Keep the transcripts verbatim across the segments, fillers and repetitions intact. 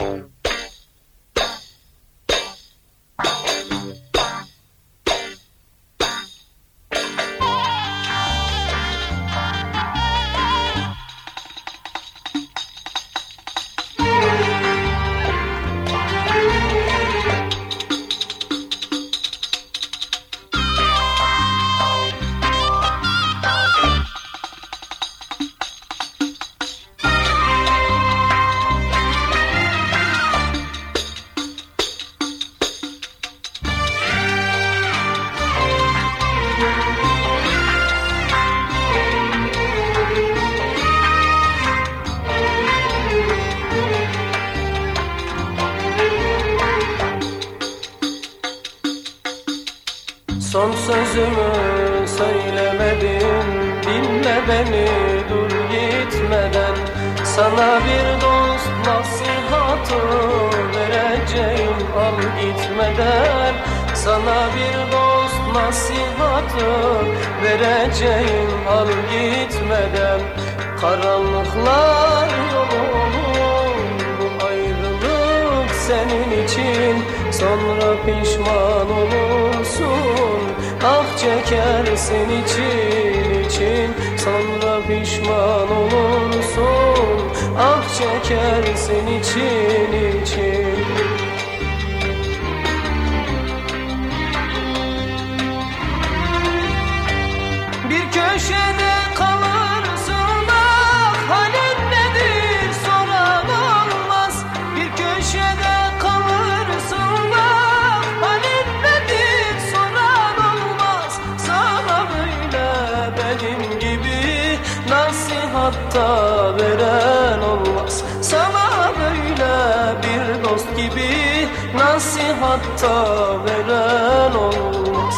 Son sözümü söylemedin, dinle beni dur gitmeden. Sana bir dost nasihatı vereceğim, al gitmeden. Sana bir dost nasihatı vereceğim, al gitmeden. Karanlıklar yolum, bu ayrılık senin için. Sonra pişman olursun, ah çekersin için için. Sonra pişman olursun, ah çekersin için için. Bir köşede kalırsın, bak halin nedir soran olmaz. Bir köşede kalırsın, bak halin nedir soran olmaz. Sana böyle benim gibi nasihatta veren olmaz. Sana böyle bir dost gibi nasihatta veren olmaz.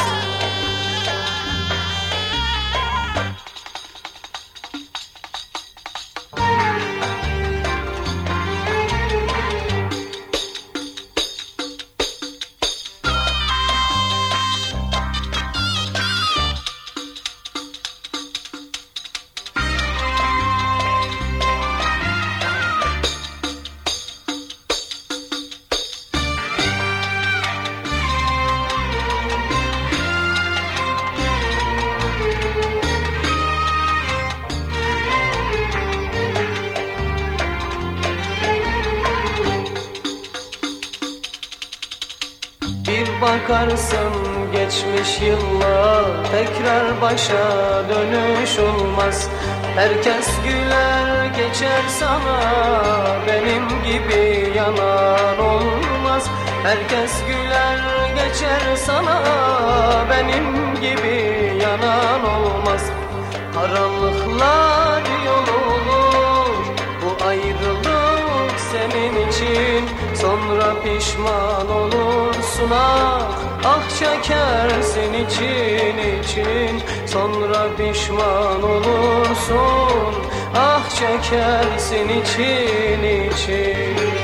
Bir bakarsın geçmiş yıllar, tekrar başa dönüş olmaz. Herkes güler geçer sana, benim gibi yanan olmaz. Herkes güler geçer sana, benim gibi yanan olmaz. Karanlıklar yol olur, bu ayrılık senin için. Sonra pişman olursun, ah, ah çekersin için için. Sonra pişman olursun, ah çekersin için için.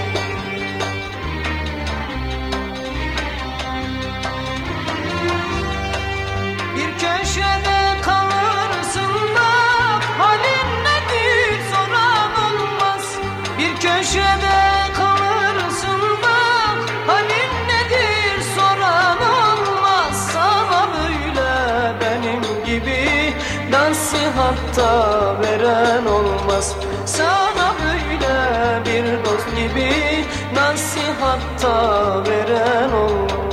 Bir köşede kalırsın, bak halin nedir soran olmaz. Bir köşede kalırsın, bak halin nedir soran olmaz. Sana böyle benim gibi nasihatta veren olmaz. Sana böyle bir dost gibi nasihatta veren olmaz.